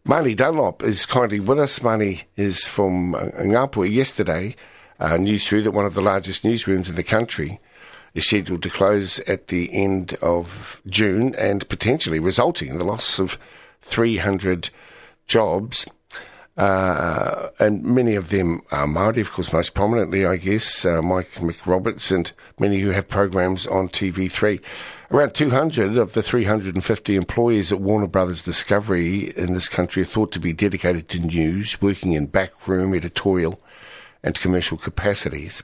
Marnie Dunlop is kindly with us. Marnie is from Ngāpuhi. Yesterday, news through that one of the largest newsrooms in the country is scheduled to close at the end of June and potentially resulting in the loss of 300 jobs. And many of them are Māori, of course, most prominently, I guess, Mike McRoberts and many who have programs on TV3. Around 200 of the 350 employees at Warner Brothers Discovery in this country are thought to be dedicated to news, working in backroom, editorial and commercial capacities.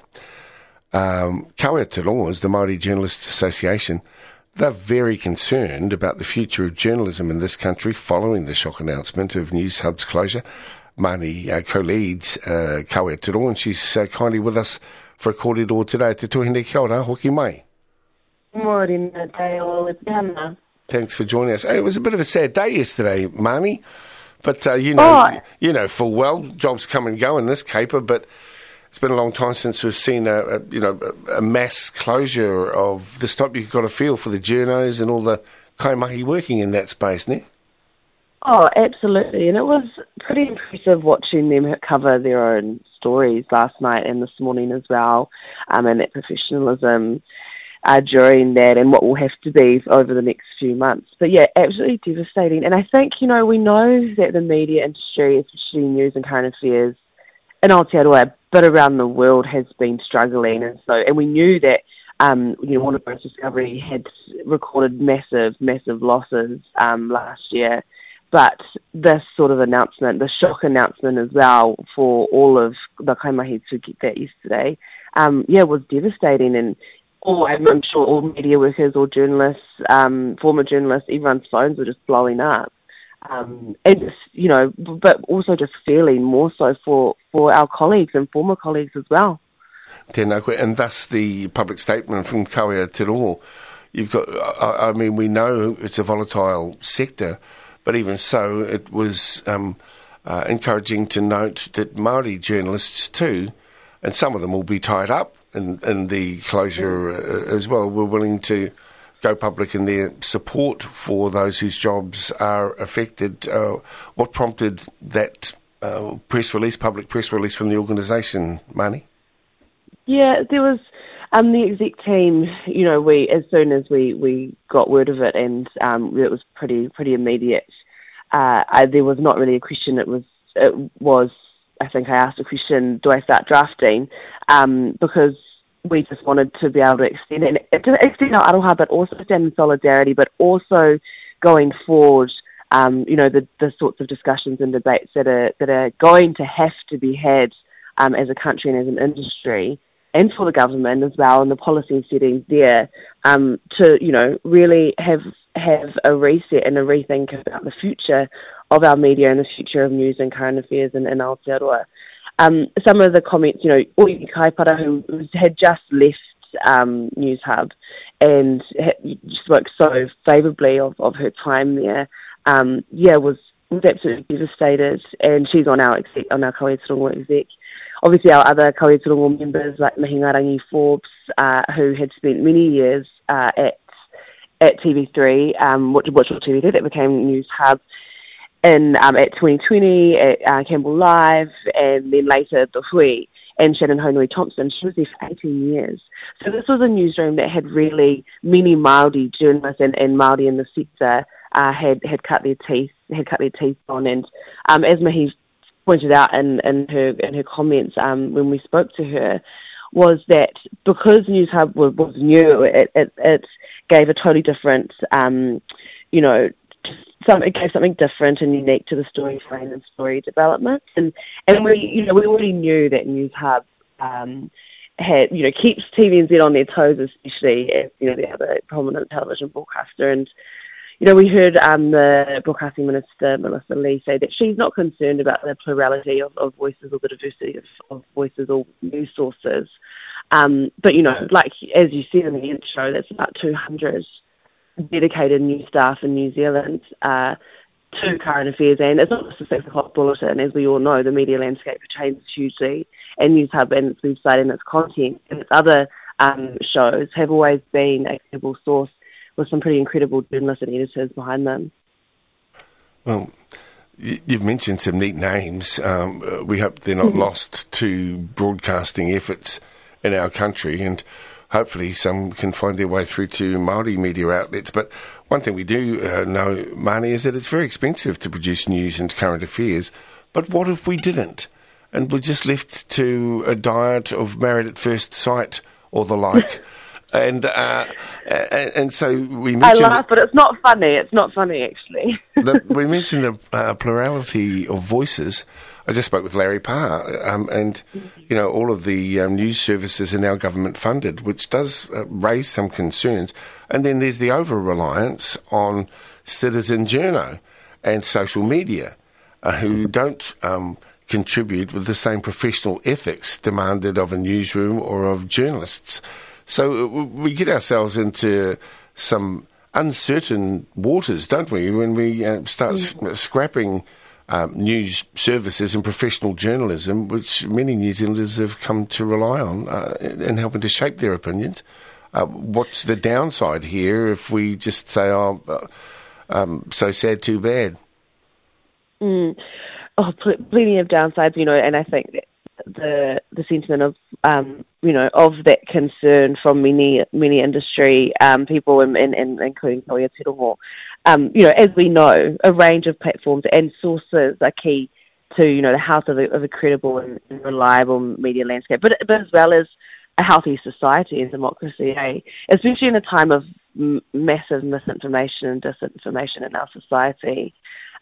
Kawe Te Rongo is the Māori Journalists Association. They're very concerned about the future of journalism in this country following the shock announcement of Newshub's closure. Marnie co-leads Kawe Te Rongo, and she's kindly with us for a kōrero today. Te tuhine kia ora, hoki mai. Morena, Dale, thanks for joining us. It was a bit of a sad day yesterday, Marnie, but you know full well jobs come and go in this caper. But it's been a long time since we've seen a mass closure of this type. You've got a feel for the journos and all the kaimahi working in that space, ne? Oh, absolutely, and it was pretty impressive watching them cover their own stories last night and this morning as well, and that professionalism during that and what will have to be over the next few months. But yeah, absolutely devastating. And I think, we know that the media industry, especially news and current affairs in Aotearoa, but around the world has been struggling. And we knew that, Warner Bros. Discovery had recorded massive losses last year. But this sort of announcement, the shock announcement as well for all of the kaimahi to get that yesterday, was devastating. And I'm sure all media workers or journalists, former journalists, everyone's phones were just blowing up. And just, but also just feeling more so for our colleagues and former colleagues as well. Tēnā koe, and thus the public statement from Kawe Te Rongo. You've got, we know it's a volatile sector, but even so, it was encouraging to note that Māori journalists too, and some of them will be tied up in the closure as well, were willing to go public in their support for those whose jobs are affected. What prompted that public press release from the organisation, Marnie? Yeah, there was the exec team, we as soon as we got word of it, and it was pretty immediate. There was not really a question. It was I think I asked a question, do I start drafting? Because we just wanted to be able to extend our aroha, but also stand in solidarity, but also going forward, the sorts of discussions and debates that are going to have to be had as a country and as an industry, and for the government as well, and the policy settings there, to really have a reset and a rethink about the future of our media and the future of news and current affairs in Aotearoa. Some of the comments, Oiwi Kaipara, who had just left Newshub and spoke so favourably of her time there, was absolutely devastated, and she's on our Kawe Te Rongo exec. Obviously, our other Kawe Te Rongo members like Mahingarangi Forbes, who had spent many years at TV3, which was TV3, that became Newshub, at 2020 at Campbell Live, and then later the Hui, and Shannon Honui Thompson. She was there for 18 years. So this was a newsroom that had really many Māori journalists and Māori in the sector had cut their teeth on. And as Mahi pointed out in her comments when we spoke to her, was that because Newshub was new, it gave a totally different, it gave something different and unique to the story frame and story development. And we already knew that Newshub had, keeps TVNZ on their toes, especially as, the other prominent television broadcaster. And, we heard the Broadcasting Minister, Melissa Lee, say that she's not concerned about the plurality of voices or the diversity of voices or news sources. But, like, as you said in the intro, that's about 200 dedicated news staff in New Zealand to current affairs, and it's not just a 6 o'clock bulletin. As we all know, the media landscape changes hugely, and Newshub and its website and its content and its other shows have always been a credible source with some pretty incredible journalists and editors behind them. Well, You've mentioned some neat names. We hope they're not lost to broadcasting efforts in our country, and hopefully some can find their way through to Māori media outlets. But one thing we do know, Māni, is that it's very expensive to produce news and current affairs. But what if we didn't? And we're just left to a diet of married at first sight or the like. And so we mentioned... I laugh, but it's not funny. It's not funny, actually. We mentioned the plurality of voices. I just spoke with Larry Parr, and, all of the news services are now government funded, which does raise some concerns. And then there's the over-reliance on citizen journo and social media, who don't contribute with the same professional ethics demanded of a newsroom or of journalists. So we get ourselves into some uncertain waters, don't we, when we start scrapping news services and professional journalism, which many New Zealanders have come to rely on in helping to shape their opinions. What's the downside here if we just say, so sad, too bad? Plenty of downsides, and I think the sentiment of of that concern from many industry people, and including Koia Te Rongo. As we know, a range of platforms and sources are key to the health of a credible and reliable media landscape, but as well as a healthy society and democracy, especially in a time of massive misinformation and disinformation in our society.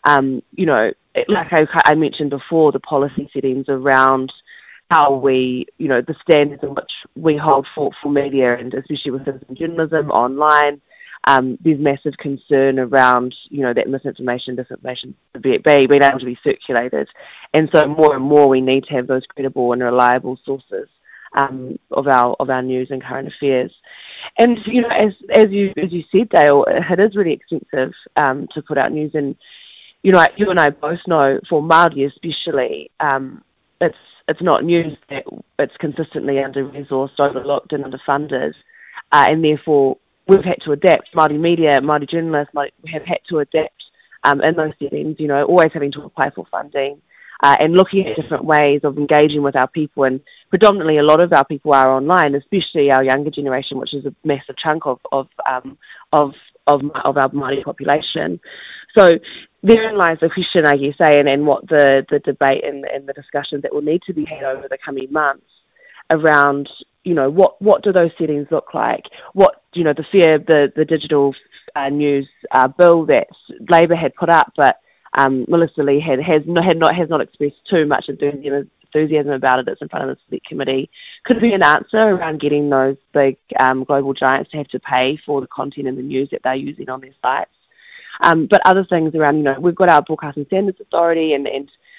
Like I mentioned before, the policy settings around how we, the standards in which we hold for media, and especially with citizen journalism online, there's massive concern around, that misinformation, disinformation being able to be circulated. And so more and more we need to have those credible and reliable sources of our news and current affairs. And, as you said, Dale, it is really expensive to put out news. And, you and I both know, for Māori especially, it's not news that it's consistently under-resourced, overlooked and underfunded, and therefore we've had to adapt. Māori media, Māori journalists have had to adapt in those settings, always having to apply for funding and looking at different ways of engaging with our people. And predominantly a lot of our people are online, especially our younger generation, which is a massive chunk of our Māori population. So therein lies the question, I guess, and what the debate and the discussions that will need to be had over the coming months around, what do those settings look like? What, the digital news bill that Labour had put up, but Melissa Lee has not expressed too much enthusiasm about it. It's in front of the Select Committee. Could be an answer around getting those big global giants to have to pay for the content and the news that they're using on their sites. But other things around, we've got our Broadcasting Standards Authority and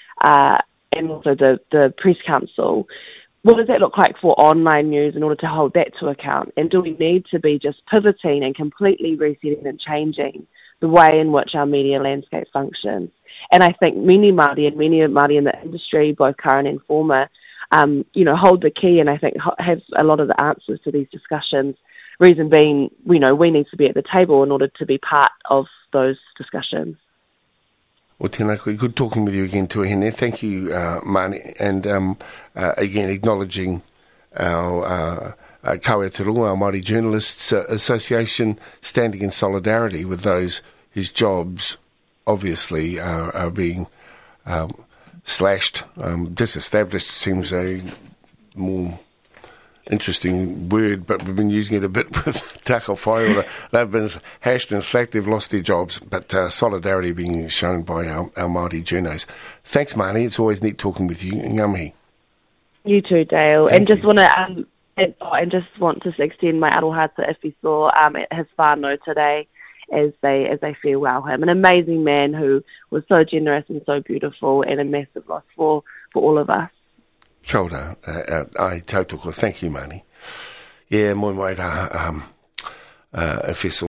also the Press Council. What does that look like for online news in order to hold that to account? And do we need to be just pivoting and completely resetting and changing the way in which our media landscape functions? And I think many Māori in the industry, both current and former, hold the key, and I think have a lot of the answers to these discussions. Reason being, we need to be at the table in order to be part of those discussions. Well, tēnā koe, good talking with you again, Tuahine. Thank you, Māni, and again acknowledging our Koia Te Rongo, our Māori Journalists Association, standing in solidarity with those whose jobs obviously are being slashed. Disestablished seems a more interesting word, but we've been using it a bit with Taka Whaiora. They've been hashed and slacked, they've lost their jobs, but solidarity being shown by our Māori journos. Thanks, Māni. It's always neat talking with you. Ngā mihi. You too, Dale. Thank and just want to extend my aroha to Ifiso at his whānau today as they farewell him. An amazing man who was so generous and so beautiful, and a massive loss for all of us. Kia ora, ai tautoko. Thank you, Māni. Yeah, moi mai rā, Ifiso.